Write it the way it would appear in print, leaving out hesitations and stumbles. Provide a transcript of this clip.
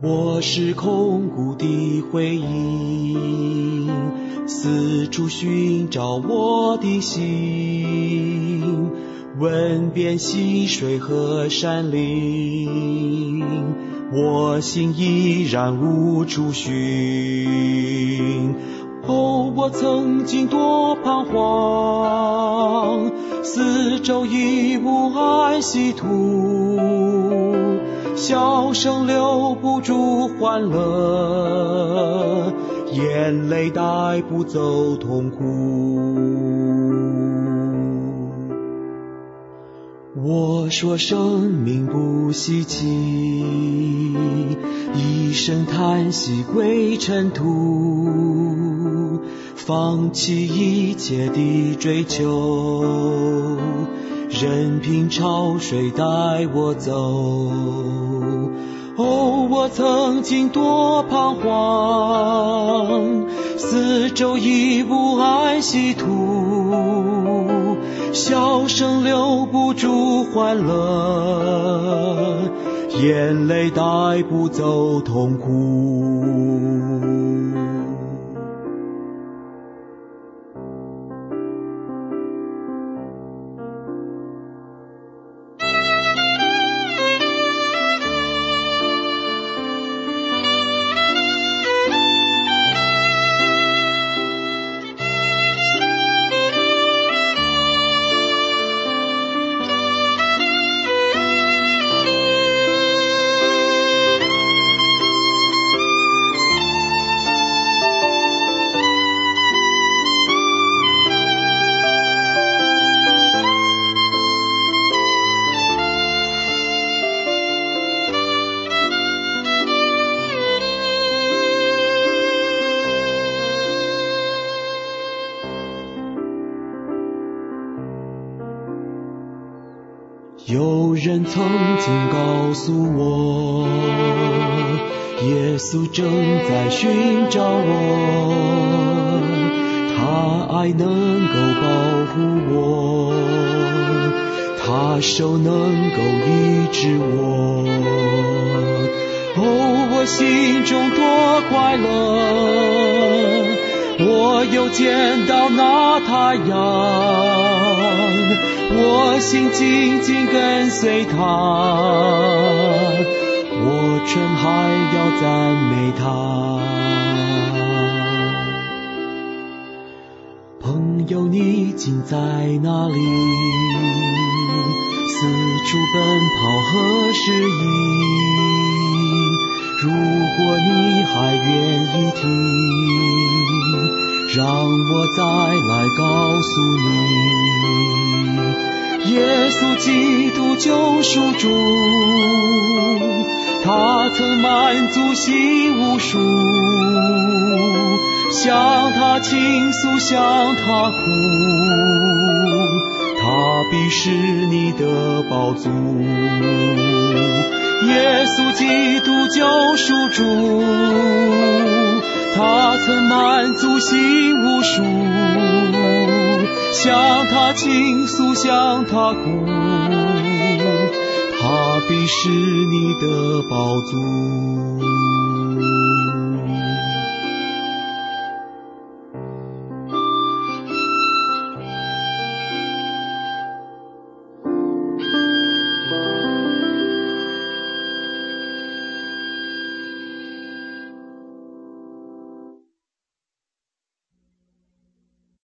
我是空谷的回音，四处寻找我的心，问遍溪水和山林，我心依然无处寻。哦，我曾经多彷徨，四周已无安息土，笑声留不住欢乐，眼泪带不走痛苦。我说生命不稀奇，一声叹息归尘土，放弃一切的追求，任凭潮水带我走。哦，我曾经多彷徨，四周已无安息土，笑声留不住欢乐，眼泪带不走痛苦。有人曾经告诉我，耶稣正在寻找我，他爱能够保护我，他手能够医治我。哦，我心中多快乐，我又见到那太阳，我心紧紧跟随他，我真还要赞美他。朋友，你竟在哪里？四处奔跑何时已？如果你还愿意听，让我再来告诉你，耶稣基督救赎主，他曾满足心无数，向他倾诉，向他哭，他必是你的宝足。耶稣基督救赎主，他曾满足心无数，向他倾诉，向他哭，他必是你的宝足。